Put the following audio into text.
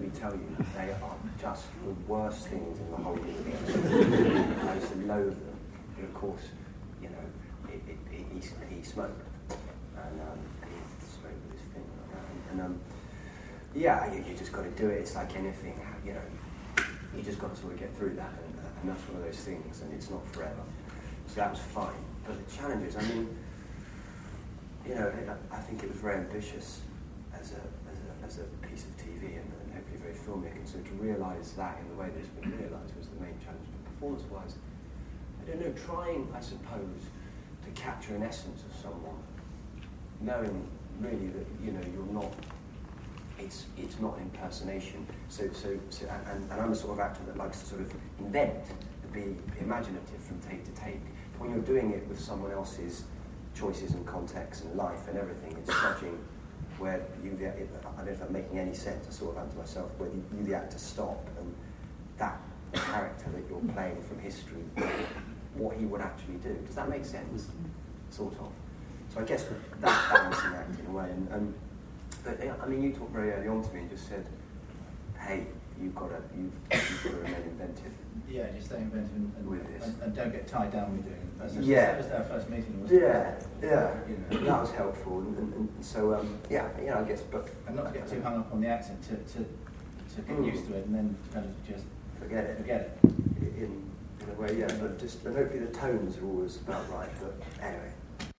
me tell you, they are just the worst things in the whole universe. I used to loathe them, but of course, you know, he smoked, and he smoked with his thing like that, and yeah, you just got to do it. It's like anything, you know, you just got to sort of get through that, and that's one of those things, and it's not forever. So that was fine. But the challenges, I mean, you know, I think it was very ambitious as a piece of TV and hopefully very filmic, and so to realise that in the way that it's been realised was the main challenge. But performance-wise, I don't know, trying, I suppose, to capture an essence of someone, knowing really that, you know, you're not, it's not an impersonation. And I'm the sort of actor that likes to sort of invent, to be imaginative from take to take. When you're doing it with someone else's choices and context and life and everything, it's judging where I don't know if I'm making any sense, I sort of am to myself, where you, the actor, stop, and that character that you're playing from history, what he would actually do. Does that make sense? Sort of. So I guess that balancing act in a way. But I mean, you talked very early on to me and just said, hey, you've got to remain inventive. Yeah, just stay inventive and don't get tied down with doing it. That was our first meeting. Wasn't it? Yeah. You know. That was helpful, and so yeah, you know, I guess, but and not to get too hung up on the accent, to get used to it, and then kind of just forget it. In a way, yeah. But hopefully the tones are always about right. But anyway.